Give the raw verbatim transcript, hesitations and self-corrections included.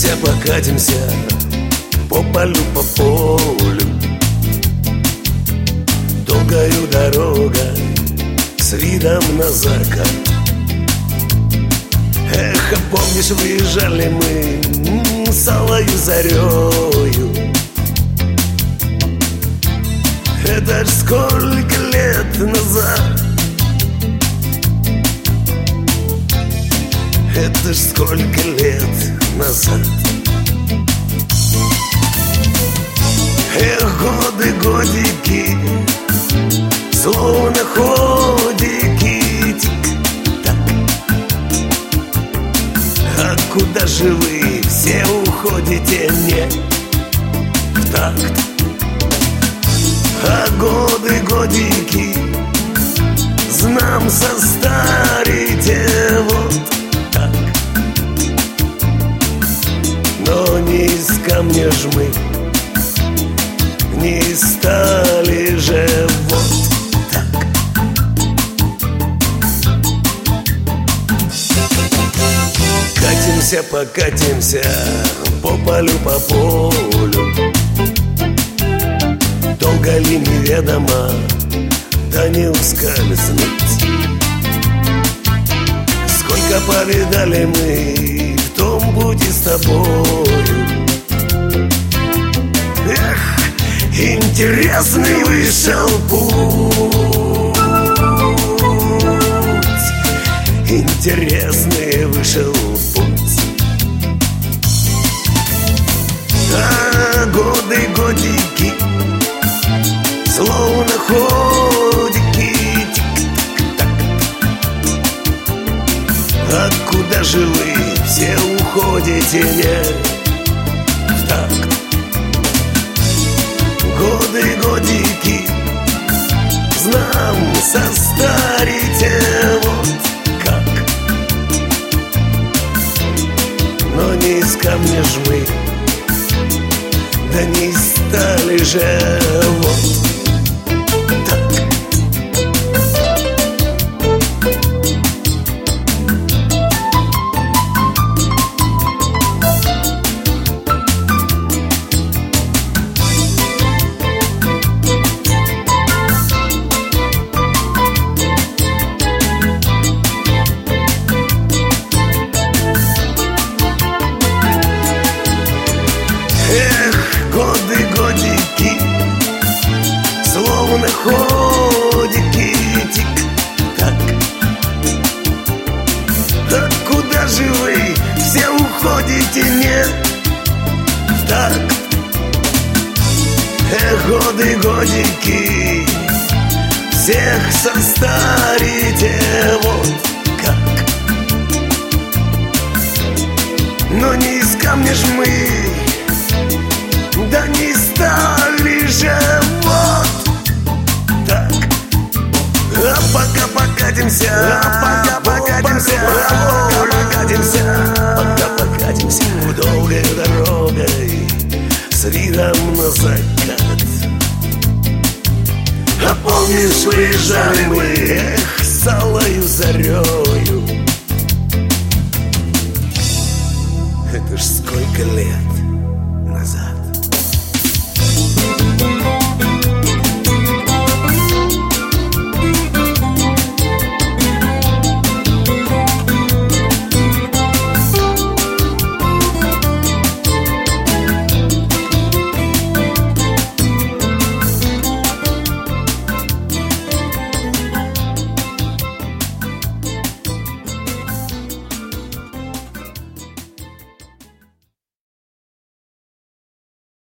Покатимся, покатимся по полю, по полю, долгою дорогой с видом на закат. Эх, а помнишь, выезжали мы с алою зарею? Это ж сколько лет назад, это ж сколько лет назад. Эх, годы, годики, словно ходики, тик-так. А куда же вы все уходите не в такт? А годы, годики, знам состарите вот так. Но не из камня ж мы не стали же вот так. Катимся, покатимся по полю, по полю, долго ли неведомо, да не ускользнуть. Сколько повидали мы в том пути с тобою. Эх, интересный вышел путь, интересный вышел путь. А годы, годики, словно ходики, тик-так. А куда же вы все уходите не в такт? Годы, годики, знам состарите вот как. Но не из камня ж мы, да не стали же вот так. Эх, годы, годики, словно ходики, тик-так. А куда же вы все уходите не в такт? Эх, годы, годики, всех состарите вот как. Но не из камня ж мы, да не стали же вот так. А пока покатимся, а пока покатимся, а пока покатимся, пока покатимся долгой дорогой с видом на закат. А помнишь, выезжали мы, эх, с алою зарею?